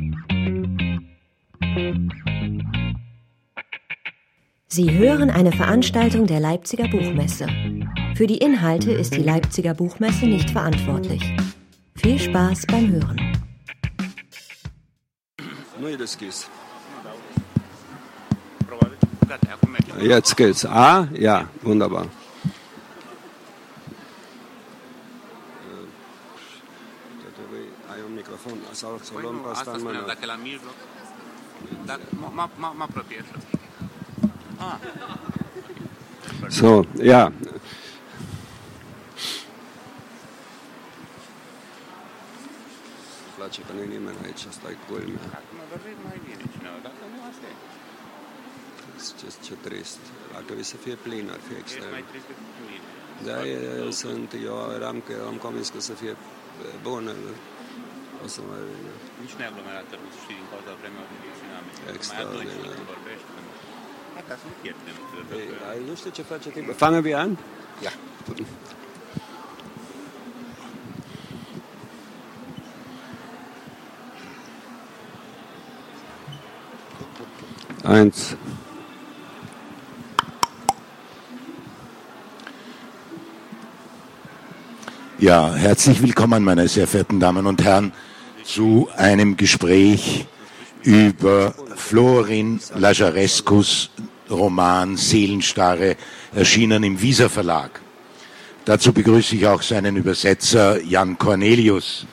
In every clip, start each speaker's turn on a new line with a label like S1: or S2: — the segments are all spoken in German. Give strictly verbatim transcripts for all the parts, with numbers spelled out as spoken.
S1: Sie hören eine Veranstaltung der Leipziger Buchmesse. Für die Inhalte ist die Leipziger Buchmesse nicht verantwortlich. Viel Spaß beim Hören.
S2: Jetzt geht's. Ah, ja, wunderbar. So, ja. Place că nu-i nimeni aici, stai culmea. Ce, ce trist. Ar trebui să fie plin, ar fi extrem. Da, eu sunt, eu eram, că am convins că să fie bun. O să mai vină.
S3: Nici nu e aglomerat, să știi, din cauza vremii tsunami.
S2: Extraordinar.
S3: Ca să nu pierdem.
S2: Nu știu ce face timpul. Fangen wir an?
S3: Ja.
S2: Eins.
S4: Ja, herzlich willkommen, meine sehr verehrten Damen und Herren, zu einem Gespräch über Florin Lazarescus Roman Seelenstarre, erschienen im Visa Verlag. Dazu begrüße ich auch seinen Übersetzer Jan Cornelius.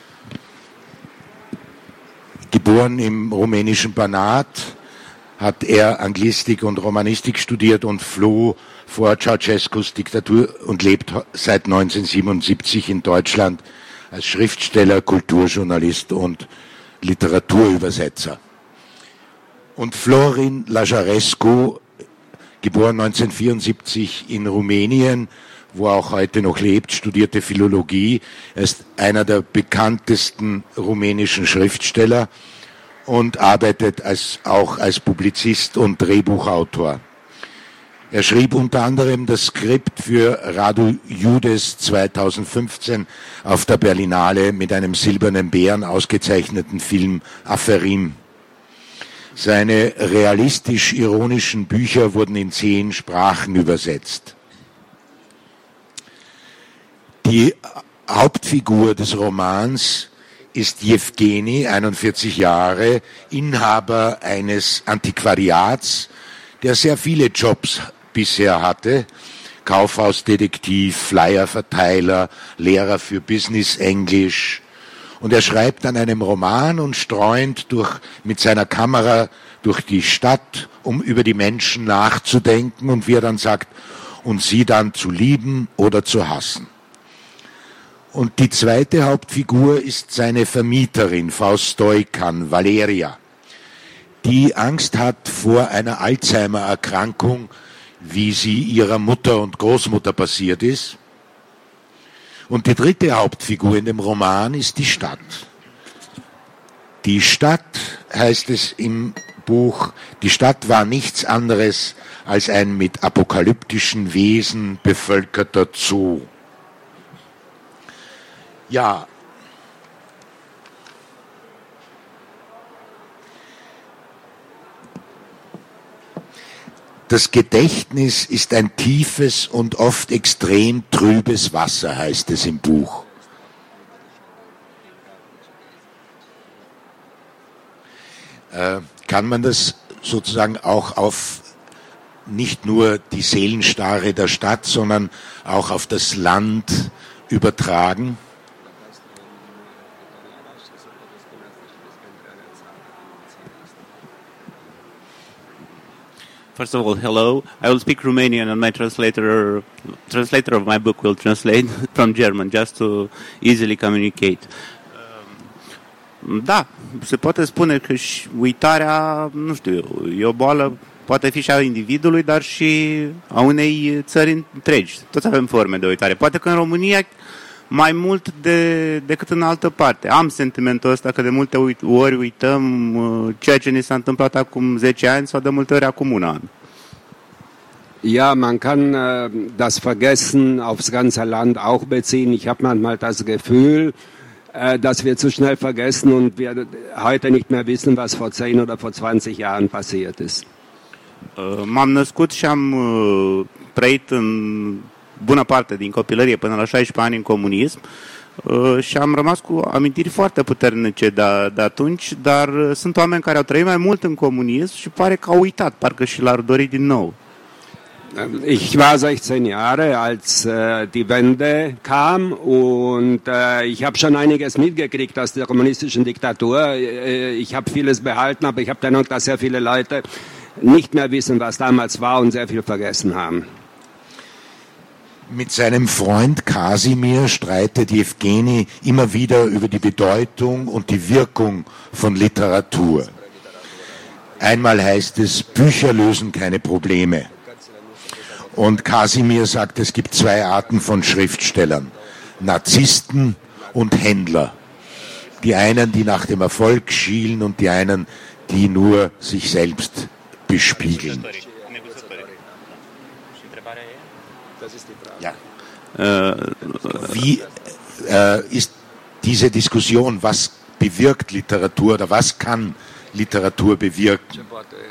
S4: Geboren im rumänischen Banat, hat er Anglistik und Romanistik studiert und floh vor Ceausescus Diktatur und lebt seit neunzehnhundertsiebenundsiebzig in Deutschland als Schriftsteller, Kulturjournalist und Literaturübersetzer. Und Florin Lazarescu, geboren neunzehnhundertvierundsiebzig in Rumänien, wo er auch heute noch lebt, studierte Philologie. Er ist einer der bekanntesten rumänischen Schriftsteller und arbeitet als, auch als Publizist und Drehbuchautor. Er schrieb unter anderem das Skript für Radu Judes zweitausendfünfzehn auf der Berlinale mit einem silbernen Bären ausgezeichneten Film Aferim. Seine realistisch-ironischen Bücher wurden in zehn Sprachen übersetzt. Die Hauptfigur des Romans ist Jewgeni, einundvierzig Jahre, Inhaber eines Antiquariats, der sehr viele Jobs bisher hatte: Kaufhausdetektiv, Flyerverteiler, Lehrer für Business Englisch. Und er schreibt an einem Roman und streunt durch, mit seiner Kamera durch die Stadt, um über die Menschen nachzudenken und, wie er dann sagt, und sie dann zu lieben oder zu hassen. Und die zweite Hauptfigur ist seine Vermieterin, Frau Stoican, Valeria, die Angst hat vor einer Alzheimer-Erkrankung, wie sie ihrer Mutter und Großmutter passiert ist. Und die dritte Hauptfigur in dem Roman ist die Stadt. Die Stadt, heißt es im Buch, die Stadt war nichts anderes als ein mit apokalyptischen Wesen bevölkerter Zoo. Ja, das Gedächtnis ist ein tiefes und oft extrem trübes Wasser, heißt es im Buch. Äh, kann man das sozusagen auch auf nicht nur die Seelenstarre der Stadt, sondern auch auf das Land übertragen?
S3: First of all, hello. I will speak Romanian and my translator translator of my book will translate from German just to easily communicate. Da, se poate spune că și uitarea, nu știu, e o boală, poate fi și a individului, dar și a unei țări întregi. Toți avem forme de uitare. Poate că în România mai mult de, decât în altă parte. Am sentimentul ăsta că de multe ori uităm uh, ceea ce ni s-a întâmplat acum zece ani sau de multe ori acum un an.
S2: Ja, man kann äh, das Vergessen aufs ganze Land auch beziehen. Ich habe manchmal das Gefühl, äh, dass wir zu schnell vergessen und wir heute nicht mehr wissen, was vor zehn oder vor zwanzig Jahren passiert ist.
S3: M-am născut și am trăit în bună parte din copilărie până la șaisprezece ani în comunism și am rămas cu amintiri foarte puternice de, de atunci, dar sunt oameni care au trăit mai mult în comunism și pare că au uitat, parcă și l-ar dori din nou.
S2: Ich war sechzehn Jahre, als äh, die Wende kam und äh, ich habe schon einiges mitgekriegt aus der kommunistischen Diktatur. Äh, ich habe vieles behalten, aber ich habe den Eindruck, dass sehr viele Leute nicht mehr wissen, was damals war und sehr viel vergessen haben.
S4: Mit seinem Freund Kasimir streitet Jewgeni immer wieder über die Bedeutung und die Wirkung von Literatur. Einmal heißt es, Bücher lösen keine Probleme. Und Kasimir sagt, es gibt zwei Arten von Schriftstellern, Narzissten und Händler. Die einen, die nach dem Erfolg schielen und die einen, die nur sich selbst bespiegeln. Ja. Wie äh, ist diese Diskussion, was bewirkt Literatur oder was kann Literatur bewirken?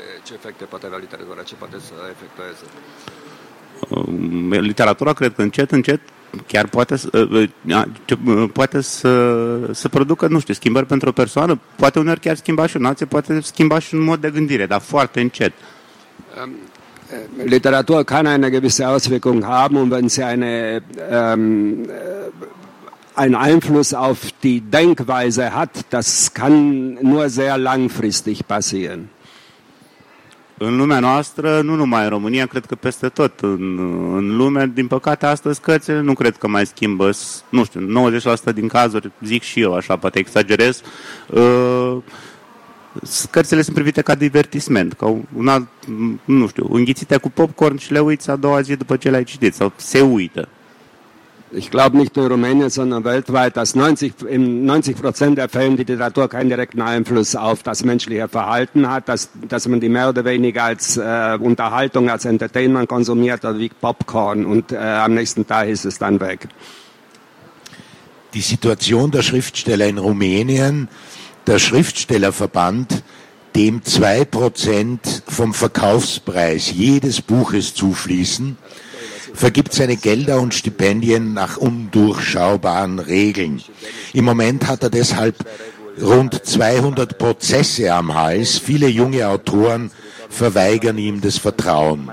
S3: Literatura, cred că încet, încet, chiar poate, poate să, să producă, nu știu, schimbări pentru o persoană, poate uneori chiar schimba și o nație, poate schimba și un mod de gândire, dar foarte încet.
S2: Literatur kann eine gewisse Auswirkung haben und wenn sie eine, ähm, einen Einfluss auf die Denkweise hat, das kann nur sehr langfristig passieren.
S3: În lumea noastră, nu numai în România, cred că peste tot în, în lume, din păcate astăzi cărțile nu cred că mai schimbă, nu știu, nouăzeci la sută din cazuri, zic și eu așa, poate exagerez, uh, cărțile sunt privite ca divertisment, ca un alt, nu știu, înghițite cu popcorn și le uiți a doua zi după ce le-ai citit, sau se uită.
S2: Ich glaube nicht nur in Rumänien, sondern weltweit, dass neunzig, in neunzig Prozent der Fälle die Literatur keinen direkten Einfluss auf das menschliche Verhalten hat, dass, dass man die mehr oder weniger als äh, Unterhaltung, als Entertainment konsumiert oder wie Popcorn und äh, am nächsten Tag ist es dann weg.
S4: Die Situation der Schriftsteller in Rumänien, der Schriftstellerverband, dem zwei Prozent vom Verkaufspreis jedes Buches zufließen, vergibt seine Gelder und Stipendien nach undurchschaubaren Regeln. Im Moment hat er deshalb rund zweihundert Prozesse am Hals. Viele junge Autoren verweigern ihm das Vertrauen.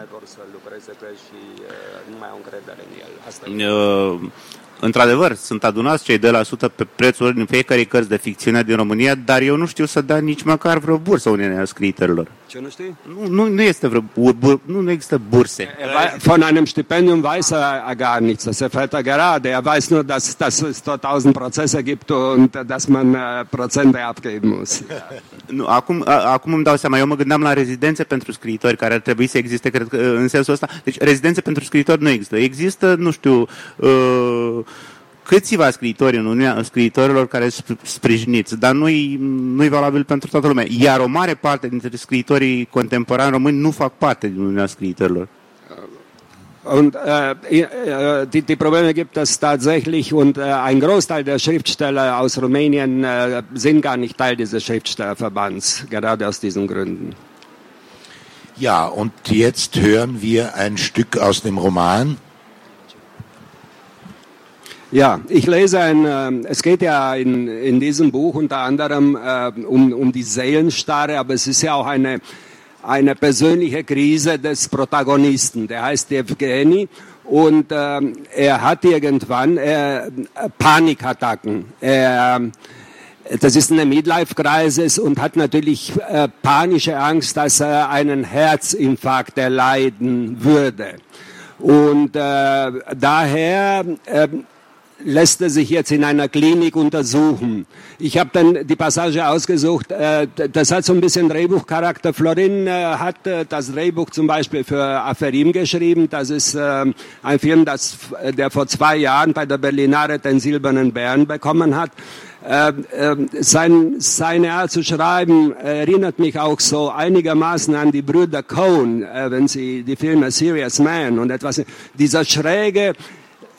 S3: Uh, într-adevăr, sunt adunați cei doi la sută pe prețul în fiecare cărți de ficțiune din România, dar eu nu știu să dea nici măcar vreo bursă unei scriitorilor.
S2: Ce nu știi?
S3: Nu, nu, nu este vreo bur, nu, nu există burse.
S2: Von einem Stipendium weiß er gar nichts, das erfährt er gerade. Er weiß nur, dass, dass es dort tausend Prozesse gibt und dass man uh, Prozente abgeben muss.
S3: Nu, acum, a, acum îmi dau seama, eu mă gândeam la rezidențe pentru scriitori care ar trebui să existe, cred că în sensul ăsta. Deci rezidențe pentru scriitori nu există. Există, nu știu, uh, câțiva scriitori în Uniunea Scriitorilor care sunt sprijiniți, dar nu-i, nu-i valabil pentru toată lumea. Iar o mare parte dintre scriitorii contemporani români nu fac parte din Uniunea Scriitorilor.
S2: Und äh, die, die Probleme gibt es tatsächlich und äh, ein Großteil der Schriftsteller aus Rumänien äh, sind gar nicht Teil dieses Schriftstellerverbands, gerade aus diesen Gründen.
S4: Ja, und jetzt hören wir ein Stück aus dem Roman.
S2: Ja, ich lese ein, äh, es geht ja in, in diesem Buch unter anderem äh, um, um die Seelenstarre, aber es ist ja auch eine, eine persönliche Krise des Protagonisten. Der heißt Jewgeni und äh, er hat irgendwann äh, Panikattacken. Er, das ist eine Midlife-Crisis und hat natürlich äh, panische Angst, dass er einen Herzinfarkt erleiden würde. Und äh, daher äh, lässt er sich jetzt in einer Klinik untersuchen. Ich habe dann die Passage ausgesucht, äh, das hat so ein bisschen Drehbuchcharakter. Florin äh, hat äh, das Drehbuch zum Beispiel für Aferim geschrieben. Das ist äh, ein Film, das, der vor zwei Jahren bei der Berlinale den Silbernen Bären bekommen hat. Äh, äh, sein, seine Art zu schreiben erinnert mich auch so einigermaßen an die Brüder Coen, äh, wenn sie die Filme Serious Man und etwas, dieser schräge,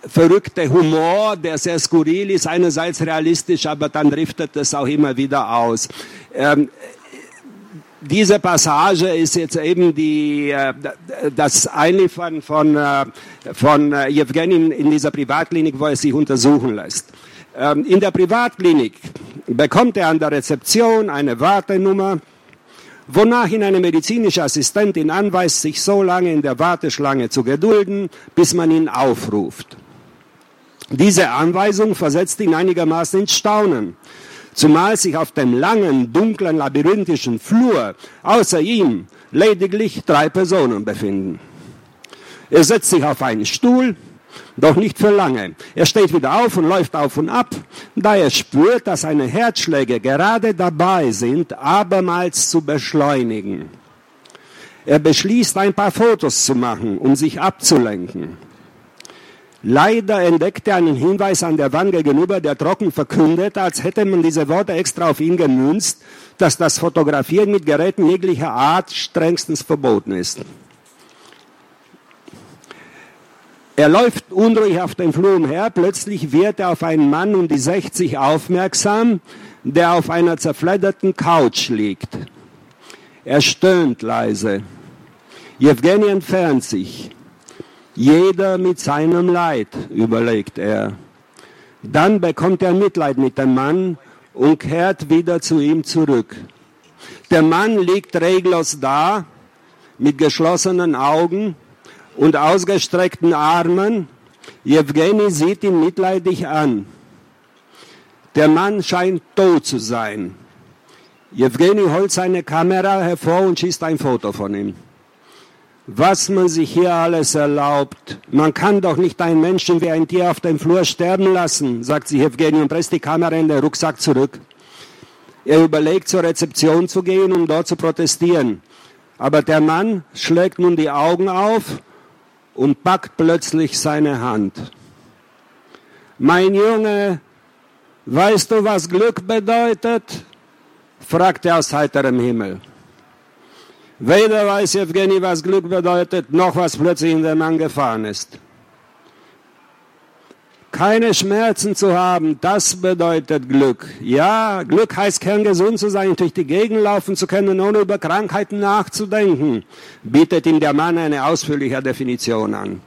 S2: verrückte Humor, der sehr skurril ist, einerseits realistisch, aber dann driftet es auch immer wieder aus. Ähm, diese Passage ist jetzt eben die, äh, das Einliefern von, äh, von äh, Jewgeni in dieser Privatklinik, wo er sich untersuchen lässt. Ähm, in der Privatklinik bekommt er an der Rezeption eine Wartenummer, wonach ihn eine medizinische Assistentin anweist, sich so lange in der Warteschlange zu gedulden, bis man ihn aufruft. Diese Anweisung versetzt ihn einigermaßen ins Staunen, zumal sich auf dem langen, dunklen, labyrinthischen Flur außer ihm lediglich drei Personen befinden. Er setzt sich auf einen Stuhl, doch nicht für lange. Er steht wieder auf und läuft auf und ab, da er spürt, dass seine Herzschläge gerade dabei sind, abermals zu beschleunigen. Er beschließt, ein paar Fotos zu machen, um sich abzulenken. Leider entdeckt er einen Hinweis an der Wand gegenüber, der trocken verkündet, als hätte man diese Worte extra auf ihn gemünzt, dass das Fotografieren mit Geräten jeglicher Art strengstens verboten ist. Er läuft unruhig auf dem Flur umher, plötzlich wird er auf einen Mann um die sechzig aufmerksam, der auf einer zerfledderten Couch liegt. Er stöhnt leise. Jewgeni entfernt sich. Jeder mit seinem Leid, überlegt er. Dann bekommt er Mitleid mit dem Mann und kehrt wieder zu ihm zurück. Der Mann liegt reglos da, mit geschlossenen Augen und ausgestreckten Armen. Jewgeni sieht ihn mitleidig an. Der Mann scheint tot zu sein. Jewgeni holt seine Kamera hervor und schießt ein Foto von ihm. Was man sich hier alles erlaubt. Man kann doch nicht einen Menschen wie ein Tier auf dem Flur sterben lassen, sagt sich Jewgeni und presst die Kamera in den Rucksack zurück. Er überlegt, zur Rezeption zu gehen, um dort zu protestieren. Aber der Mann schlägt nun die Augen auf und packt plötzlich seine Hand. Mein Junge, weißt du, was Glück bedeutet? Fragt er aus heiterem Himmel. Weder weiß Jewgeni, was Glück bedeutet, noch was plötzlich in den Mann gefahren ist. Keine Schmerzen zu haben, das bedeutet Glück. Ja, Glück heißt kerngesund zu sein, durch die Gegend laufen zu können, ohne über Krankheiten nachzudenken, bietet ihm der Mann eine ausführliche Definition an.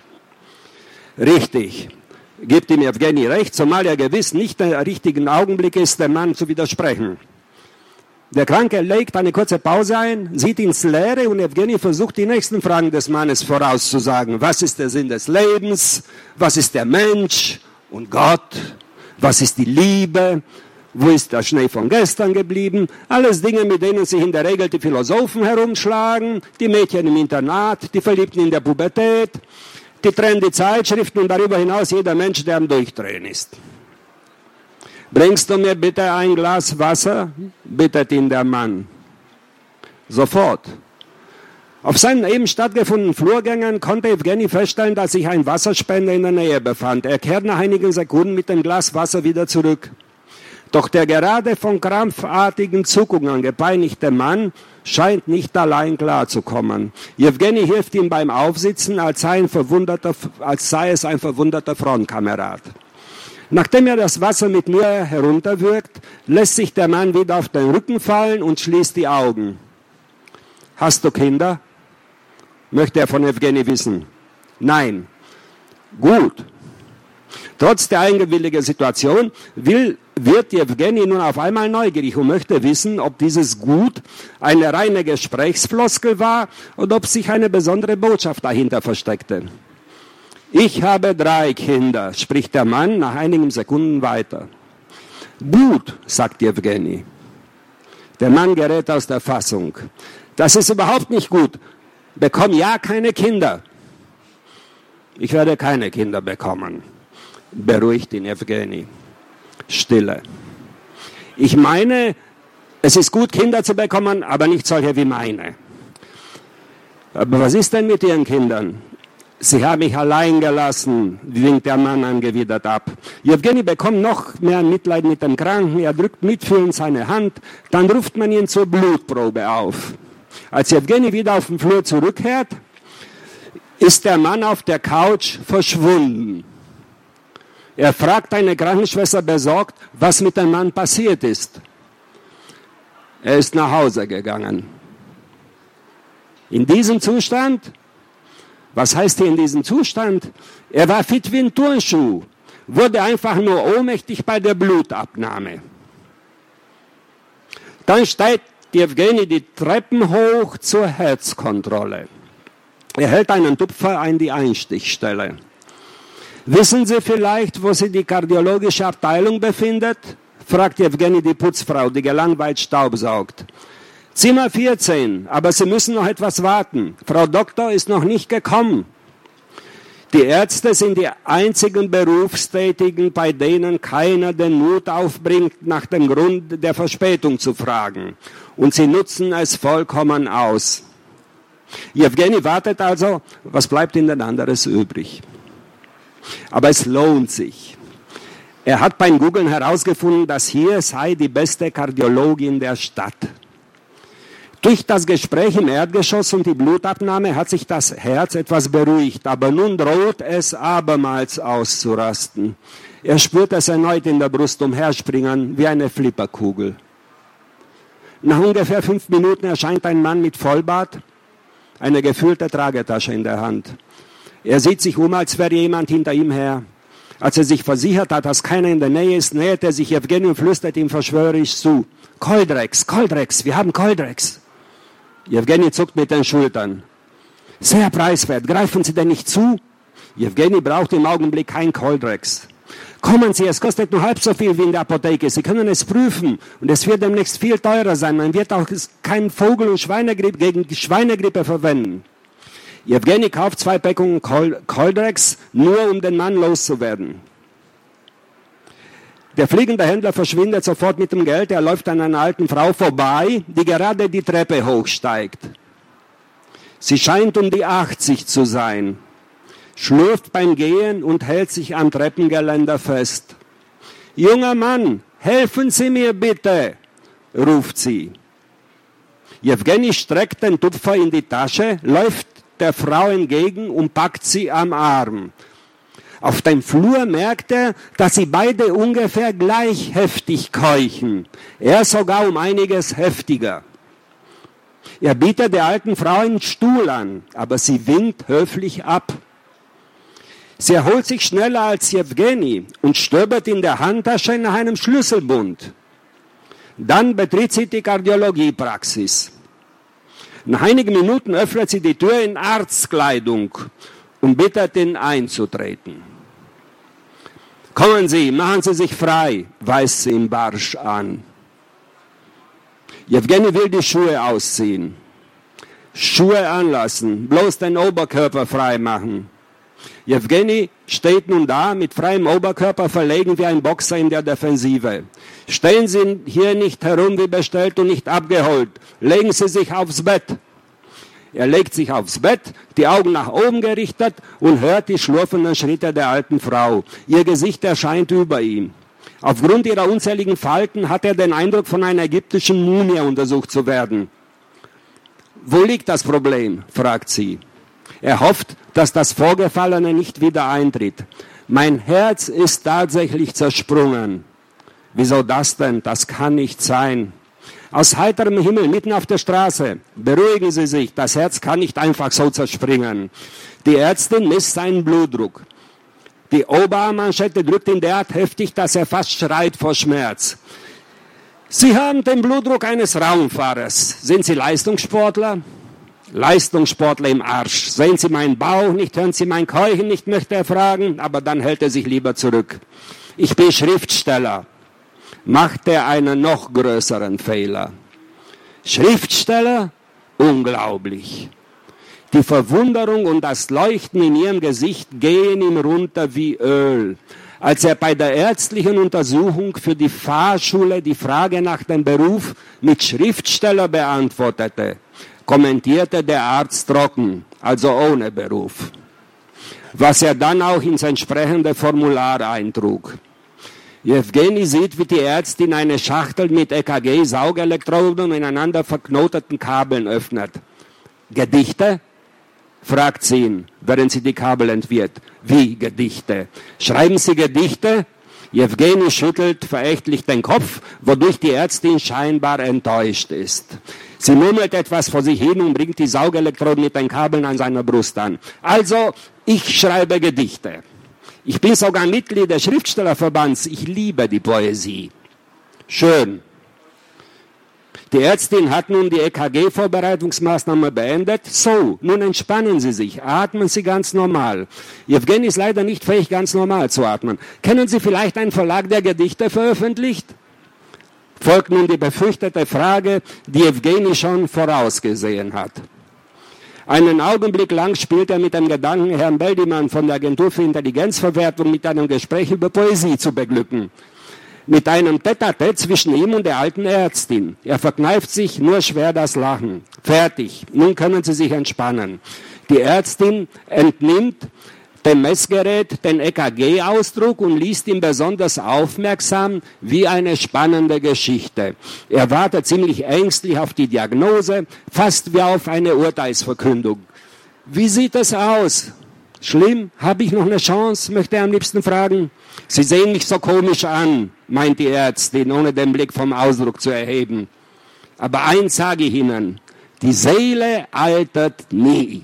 S2: Richtig, gibt ihm Jewgeni recht, zumal er gewiss nicht der richtige Augenblick ist, dem Mann zu widersprechen. Der Kranke legt eine kurze Pause ein, sieht ins Leere und Jewgeni versucht, die nächsten Fragen des Mannes vorauszusagen. Was ist der Sinn des Lebens? Was ist der Mensch und Gott? Was ist die Liebe? Wo ist der Schnee von gestern geblieben? Alles Dinge, mit denen sich in der Regel die Philosophen herumschlagen, die Mädchen im Internat, die Verliebten in der Pubertät, die trendy Zeitschriften und darüber hinaus jeder Mensch, der am Durchdrehen ist. Bringst du mir bitte ein Glas Wasser? Bittet ihn der Mann. Sofort. Auf seinen eben stattgefundenen Flurgängen konnte Jewgeni feststellen, dass sich ein Wasserspender in der Nähe befand. Er kehrt nach einigen Sekunden mit dem Glas Wasser wieder zurück. Doch der gerade von krampfartigen Zuckungen gepeinigte Mann scheint nicht allein klarzukommen. Jewgeni hilft ihm beim Aufsitzen, als sei, ein verwunderter, als sei es ein verwunderter Frontkamerad. Nachdem er das Wasser mit Mühe herunterwirkt, lässt sich der Mann wieder auf den Rücken fallen und schließt die Augen. Hast du Kinder? Möchte er von Jewgeni wissen. Nein. Gut. Trotz der eingewilligten Situation will, wird Jewgeni nun auf einmal neugierig und möchte wissen, ob dieses Gut eine reine Gesprächsfloskel war oder ob sich eine besondere Botschaft dahinter versteckte. Ich habe drei Kinder, spricht der Mann nach einigen Sekunden weiter. Gut, sagt Jewgeni. Der Mann gerät aus der Fassung. Das ist überhaupt nicht gut. Bekomm ja keine Kinder. Ich werde keine Kinder bekommen. Beruhigt ihn Jewgeni. Stille. Ich meine, es ist gut, Kinder zu bekommen, aber nicht solche wie meine. Aber was ist denn mit Ihren Kindern? Sie haben mich allein gelassen, winkt der Mann angewidert ab. Jewgeni bekommt noch mehr Mitleid mit dem Kranken, er drückt mitfühlend seine Hand, dann ruft man ihn zur Blutprobe auf. Als Jewgeni wieder auf den Flur zurückkehrt, ist der Mann auf der Couch verschwunden.
S5: Er fragt eine Krankenschwester besorgt, was mit dem Mann passiert ist. Er ist nach Hause gegangen. In diesem Zustand, was heißt hier in diesem Zustand? Er war fit wie ein Turnschuh, wurde einfach nur ohnmächtig bei der Blutabnahme. Dann steigt Jewgeni die Treppen hoch zur Herzkontrolle. Er hält einen Tupfer an die Einstichstelle. Wissen Sie vielleicht, wo sich die kardiologische Abteilung befindet? Fragt Jewgeni die Putzfrau, die gelangweilt staubsaugt. Zimmer vierzehn, aber Sie müssen noch etwas warten. Frau Doktor ist noch nicht gekommen. Die Ärzte sind die einzigen Berufstätigen, bei denen keiner den Mut aufbringt, nach dem Grund der Verspätung zu fragen. Und sie nutzen es vollkommen aus. Jewgeni wartet also, was bleibt ihnen anderes übrig? Aber es lohnt sich. Er hat beim Googlen herausgefunden, dass hier sei die beste Kardiologin der Stadt. Durch das Gespräch im Erdgeschoss und die Blutabnahme hat sich das Herz etwas beruhigt, aber nun droht es abermals auszurasten. Er spürt es erneut in der Brust umherspringen, wie eine Flipperkugel. Nach ungefähr fünf Minuten erscheint ein Mann mit Vollbart, eine gefüllte Tragetasche in der Hand. Er sieht sich um, als wäre jemand hinter ihm her. Als er sich versichert hat, dass keiner in der Nähe ist, nähert er sich Jewgeni und flüstert ihm verschwörerisch zu. Coldrex, Coldrex, wir haben Coldrex. Jewgeni zuckt mit den Schultern. Sehr preiswert, greifen Sie denn nicht zu? Jewgeni braucht im Augenblick kein Coldrex. Kommen Sie, es kostet nur halb so viel wie in der Apotheke. Sie können es prüfen und es wird demnächst viel teurer sein. Man wird auch keinen Vogel- und Schweinegrippe gegen Schweinegrippe verwenden. Jewgeni kauft zwei Packungen Coldrex, nur um den Mann loszuwerden. Der fliegende Händler verschwindet sofort mit dem Geld. Er läuft an einer alten Frau vorbei, die gerade die Treppe hochsteigt. Sie scheint um die achtzig zu sein, schlürft beim Gehen und hält sich am Treppengeländer fest. Junger Mann, helfen Sie mir bitte, ruft sie. Jewgeni streckt den Tupfer in die Tasche, läuft der Frau entgegen und packt sie am Arm. Auf dem Flur merkt er, dass sie beide ungefähr gleich heftig keuchen. Er sogar um einiges heftiger. Er bietet der alten Frau einen Stuhl an, aber sie winkt höflich ab. Sie erholt sich schneller als Jewgeni und stöbert in der Handtasche nach einem Schlüsselbund. Dann betritt sie die Kardiologiepraxis. Nach einigen Minuten öffnet sie die Tür in Arztkleidung und bittet ihn einzutreten. Kommen Sie, machen Sie sich frei, weist sie ihn barsch an. Jewgeni will die Schuhe ausziehen. Schuhe anlassen, bloß den Oberkörper frei machen. Jewgeni steht nun da, mit freiem Oberkörper verlegen wie ein Boxer in der Defensive. Stehen Sie hier nicht herum wie bestellt und nicht abgeholt. Legen Sie sich aufs Bett. Er legt sich aufs Bett, die Augen nach oben gerichtet und hört die schlurfenden Schritte der alten Frau. Ihr Gesicht erscheint über ihm. Aufgrund ihrer unzähligen Falten hat er den Eindruck, von einer ägyptischen Mumie untersucht zu werden. Wo liegt das Problem? Fragt sie. Er hofft, dass das Vorgefallene nicht wieder eintritt. Mein Herz ist tatsächlich zersprungen. Wieso das denn? Das kann nicht sein. Aus heiterem Himmel, mitten auf der Straße. Beruhigen Sie sich, das Herz kann nicht einfach so zerspringen. Die Ärztin misst seinen Blutdruck. Die Oberarmmanschette drückt ihn derart heftig, dass er fast schreit vor Schmerz. Sie haben den Blutdruck eines Raumfahrers. Sind Sie Leistungssportler? Leistungssportler im Arsch. Sehen Sie meinen Bauch nicht, hören Sie mein Keuchen nicht, möchte er fragen, aber dann hält er sich lieber zurück. Ich bin Schriftsteller. Macht er einen noch größeren Fehler. Schriftsteller? Unglaublich. Die Verwunderung und das Leuchten in ihrem Gesicht gehen ihm runter wie Öl. Als er bei der ärztlichen Untersuchung für die Fahrschule die Frage nach dem Beruf mit Schriftsteller beantwortete, kommentierte der Arzt trocken, also ohne Beruf. Was er dann auch ins entsprechende Formular eintrug. Jewgeni sieht, wie die Ärztin eine Schachtel mit E K G-Saugelektroden und ineinander verknoteten Kabeln öffnet. Gedichte? fragt sie ihn, während sie die Kabel entwirrt. Wie Gedichte? Schreiben Sie Gedichte? Jewgeni schüttelt verächtlich den Kopf, wodurch die Ärztin scheinbar enttäuscht ist. Sie murmelt etwas vor sich hin und bringt die Saugelektroden mit den Kabeln an seiner Brust an. Also, ich schreibe Gedichte. Ich bin sogar Mitglied des Schriftstellerverbands. Ich liebe die Poesie. Schön. Die Ärztin hat nun die E K G-Vorbereitungsmaßnahme beendet. So, nun entspannen Sie sich, atmen Sie ganz normal. Jewgeni ist leider nicht fähig, ganz normal zu atmen. Kennen Sie vielleicht einen Verlag, der Gedichte veröffentlicht? Folgt nun die befürchtete Frage, die Jewgeni schon vorausgesehen hat. Einen Augenblick lang spielt er mit dem Gedanken, Herrn Beldimann von der Agentur für Intelligenzverwertung mit einem Gespräch über Poesie zu beglücken. Mit einem Tête-à-Tête zwischen ihm und der alten Ärztin. Er verkneift sich nur schwer das Lachen. Fertig. Nun können Sie sich entspannen. Die Ärztin entnimmt dem Messgerät den E K G-Ausdruck und liest ihn besonders aufmerksam wie eine spannende Geschichte. Er wartet ziemlich ängstlich auf die Diagnose, fast wie auf eine Urteilsverkündung. Wie sieht es aus? Schlimm? Habe ich noch eine Chance? Möchte er am liebsten fragen. Sie sehen mich so komisch an, meint die Ärztin, ohne den Blick vom Ausdruck zu erheben. Aber eins sage ich Ihnen, die Seele altert nie.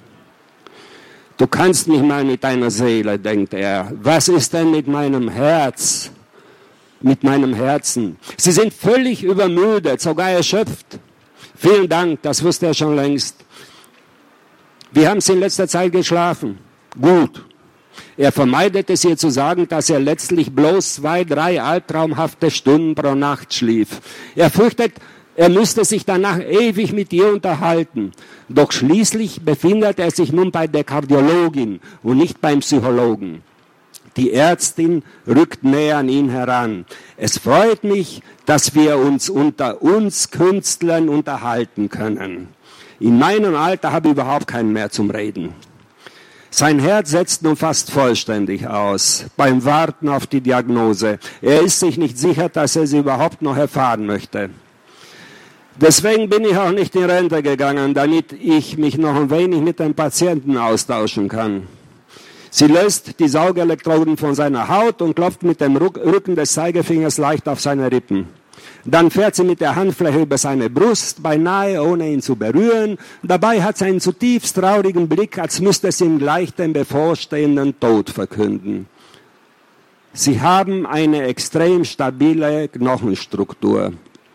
S5: Du kannst nicht mal mit deiner Seele, denkt er. Was ist denn mit meinem Herz? Mit meinem Herzen? Sie sind völlig übermüdet, sogar erschöpft. Vielen Dank, das wusste er schon längst. Wie haben Sie in letzter Zeit geschlafen? Gut. Er vermeidet es ihr zu sagen, dass er letztlich bloß zwei, drei albtraumhafte Stunden pro Nacht schlief. Er fürchtet, er müsste sich danach ewig mit ihr unterhalten. Doch schließlich befindet er sich nun bei der Kardiologin und nicht beim Psychologen. Die Ärztin rückt näher an ihn heran. Es freut mich, dass wir uns unter uns Künstlern unterhalten können. In meinem Alter habe ich überhaupt keinen mehr zum Reden. Sein Herz setzt nun fast vollständig aus, beim Warten auf die Diagnose. Er ist sich nicht sicher, dass er sie überhaupt noch erfahren möchte. Deswegen bin ich auch nicht in Rente gegangen, damit ich mich noch ein wenig mit dem Patienten austauschen kann. Sie löst die Saugelektroden von seiner Haut und klopft mit dem Rücken des Zeigefingers leicht auf seine Rippen. Dann fährt sie mit der Handfläche über seine Brust, beinahe ohne ihn zu berühren. Dabei hat sie einen zutiefst traurigen Blick, als müsste sie ihm gleich den bevorstehenden Tod verkünden. Sie haben eine extrem stabile Knochenstruktur.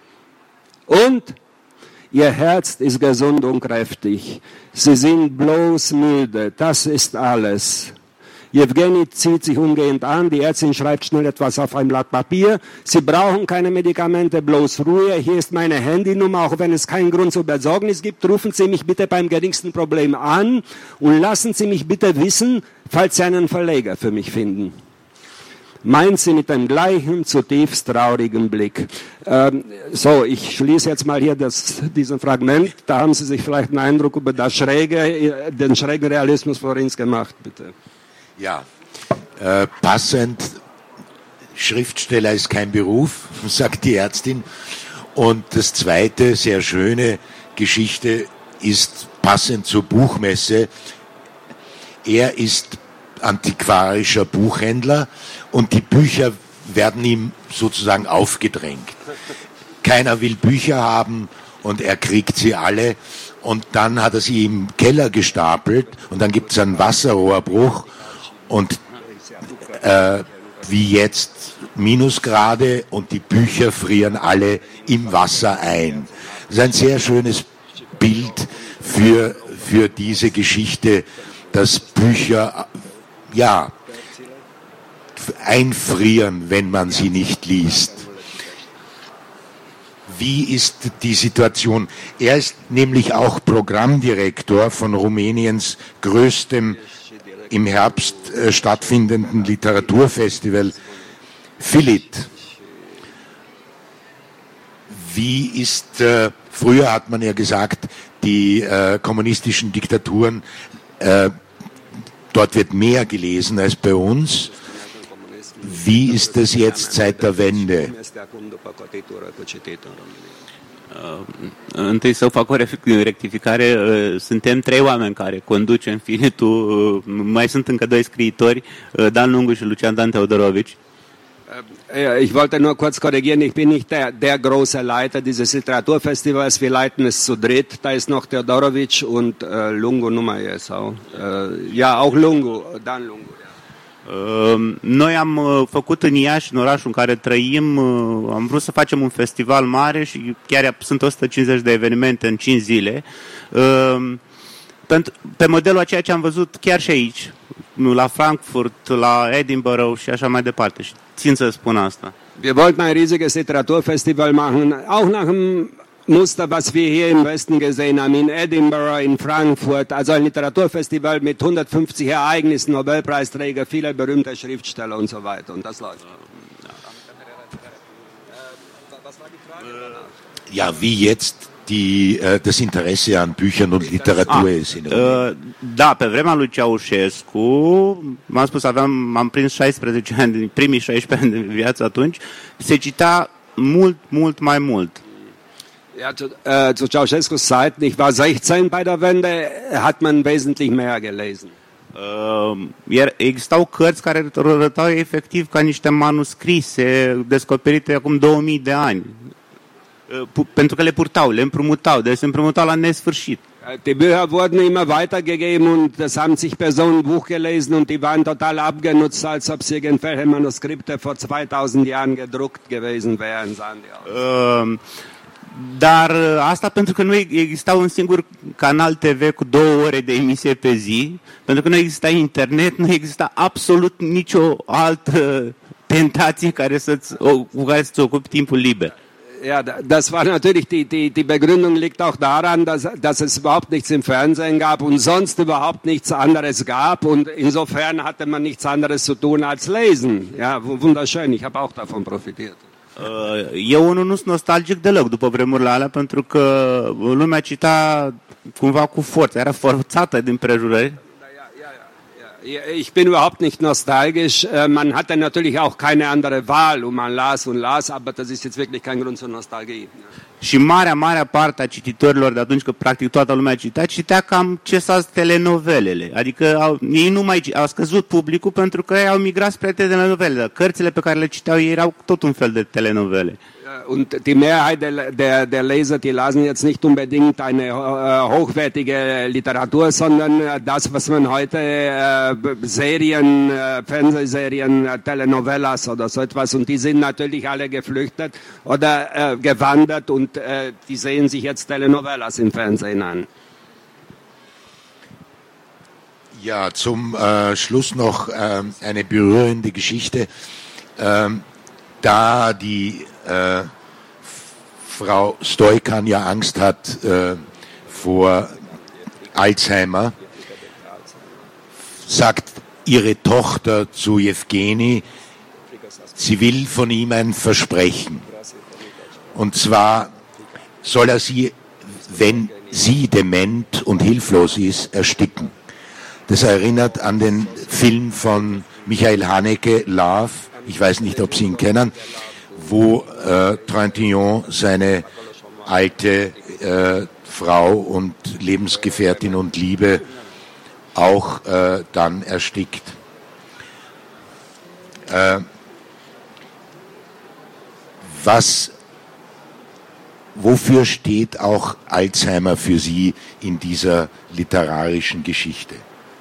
S5: Und ihr Herz ist gesund und kräftig. Sie sind bloß müde, das ist alles. Jewgeni zieht sich umgehend an, die Ärztin schreibt schnell etwas auf ein Blatt Papier. Sie brauchen keine Medikamente, bloß Ruhe. Hier ist meine Handynummer, auch wenn es keinen Grund zur Besorgnis gibt. Rufen Sie mich bitte beim geringsten Problem an und lassen Sie mich bitte wissen, falls Sie einen Verleger für mich finden. Meint sie mit dem gleichen, zutiefst traurigen Blick. Ähm, so, ich schließe jetzt mal hier das, diesen Fragment. Da haben Sie sich vielleicht einen Eindruck über das schräge, den schrägen Realismus Florins gemacht, bitte.
S4: Ja, äh, passend, Schriftsteller ist kein Beruf, sagt die Ärztin. Und das zweite, sehr schöne Geschichte ist passend zur Buchmesse. Er ist antiquarischer Buchhändler und die Bücher werden ihm sozusagen aufgedrängt. Keiner will Bücher haben und er kriegt sie alle. Und dann hat er sie im Keller gestapelt und dann gibt es einen Wasserrohrbruch. Und äh, wie jetzt Minusgrade und die Bücher frieren alle im Wasser ein. Das ist ein sehr schönes Bild für, für diese Geschichte, dass Bücher ja einfrieren, wenn man sie nicht liest. Wie ist die Situation? Er ist nämlich auch Programmdirektor von Rumäniens größtem im Herbst äh, stattfindenden Literaturfestival Filit. Wie ist, äh, früher hat man ja gesagt, die äh, kommunistischen Diktaturen, äh, dort wird mehr gelesen als bei uns. Wie ist das jetzt seit der Wende?
S3: Întâi să fac o rectificare, suntem trei oameni care conducem Finitul, mai sunt încă doi scriitori, Dan Lungu și Lucian Dan Teodorovici.
S5: Ich wollte nur kurz korrigieren, ich bin nicht der, der große Leiter dieses Literaturfestivals, wir leiten es zu dritt, da ist noch Teodorovic und äh, Lungu Nummer jetzt auch. Äh, ja, auch Lungu, Dan Lungu.
S3: Noi am făcut în Iași, în orașul în care trăim, am vrut să facem un festival mare și chiar sunt o sută cincizeci de evenimente în cinci zile. Pe modelul a ceea ce am văzut chiar și aici, la Frankfurt, la Edinburgh și așa mai departe. Și țin să spun asta.
S5: Wir wollten ein riesiges Literaturfestival machen, auch nach dem Muster, was wir hier im Westen gesehen haben, in Edinburgh, in Frankfurt, also ein Literaturfestival mit hundertfünfzig Ereignissen, Nobelpreisträger, viele berühmte Schriftsteller und so weiter. Und das läuft.
S4: Ja, wie jetzt die, äh, das Interesse an Büchern und Literatur ah, ist.
S3: Uh, da, pe vremea lui Ceaușescu, m-am spus, aveam, am prins șaisprezece ani, primii șaisprezece ani de viață atunci, se cita mult, mult mai mult.
S5: Ja, zu, äh, zu Ceaușescus Zeiten, ich war sechzehn bei der Wende, hat man wesentlich mehr gelesen.
S3: Uh, existau cărți care arătau efectiv ca niște manuscrise descoperite acum două mii de ani. Uh, pentru că le purtau, le împrumutau, deci se împrumutau la nesfârșit.
S5: Die Bücher wurden immer weitergegeben und es haben sich Personen ein Buch gelesen und die waren total abgenutzt, als ob sie irgendwelche Manuskripte vor zweitausend Jahren gedruckt gewesen wären, sahen die aus. Uh,
S3: Dar asta pentru că nu exista un singur canal T V cu două ore de emisie pe zi, pentru că nu exista internet, nu exista absolut nicio altă tentație care să-ți, cu care să-ți ocupi timpul liber.
S5: Ja, das war natürlich, die, die, die Begründung liegt auch daran, dass, dass es überhaupt nichts im Fernsehen gab und sonst überhaupt nichts anderes gab und insofern hatte man nichts anderes zu tun als lesen. Ja, wunderschön, ich habe auch davon profitiert.
S3: Eu unul nu sunt nostalgic deloc după vremurile alea, pentru că lumea cita cumva cu forță, era forțată din prejurări.
S5: Ich bin überhaupt nicht nostalgisch. Man hatte natürlich auch keine andere Wahl und man las und las, aber das ist jetzt wirklich kein Grund zur Nostalgie.
S3: Și marea, marea parte a cititorilor de atunci, că practic toată lumea citea, citea cam ce s-a telenovelele. Adică au, ei nu mai au scăzut publicul pentru că ei au migrat spre telenovele. Cărțile pe care le citeau ei erau tot un fel de telenovele.
S5: Und die Mehrheit der, der, der Leser, die lasen jetzt nicht unbedingt eine uh, hochwertige Literatur, sondern das, was man heute uh, Serien, uh, Fernsehserien, uh, Telenovelas oder so etwas, und die sind natürlich alle geflüchtet oder uh, gewandert und uh, die sehen sich jetzt Telenovelas im Fernsehen an.
S4: Ja, zum äh, Schluss noch äh, eine berührende Geschichte. Ähm, da die äh, Frau Stoican ja Angst hat äh, vor Alzheimer, sagt ihre Tochter zu Jewgeni, sie will von ihm ein Versprechen. Und zwar soll er sie, wenn sie dement und hilflos ist, ersticken. Das erinnert an den Film von Michael Haneke, Love. Ich weiß nicht, ob Sie ihn kennen, wo äh, Trintignant seine alte äh, Frau und Lebensgefährtin und Liebe auch äh, dann erstickt. Äh, was, wofür steht auch Alzheimer für Sie in dieser literarischen Geschichte?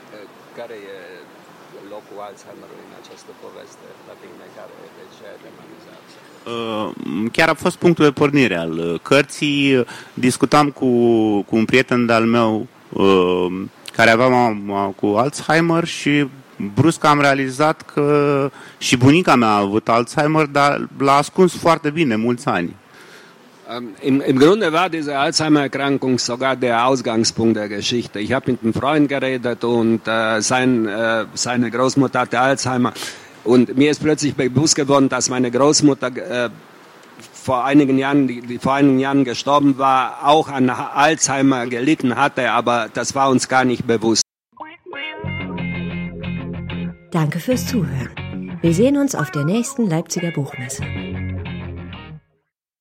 S3: Chiar a fost punctul de pornire al cărții. Discutam cu, cu un prieten de-al meu care avea mama cu Alzheimer și brusc am realizat că și bunica mea a avut Alzheimer, dar l-a ascuns foarte bine mulți ani.
S5: Im, Im Grunde war diese Alzheimer-Erkrankung sogar der Ausgangspunkt der Geschichte. Ich habe mit einem Freund geredet und äh, sein, äh, seine Großmutter hatte Alzheimer. Und mir ist plötzlich bewusst geworden, dass meine Großmutter äh, vor einigen Jahren, die, die vor einigen Jahren gestorben war, auch an Alzheimer gelitten hatte, aber das war uns gar nicht bewusst.
S1: Danke fürs Zuhören. Wir sehen uns auf der nächsten Leipziger Buchmesse.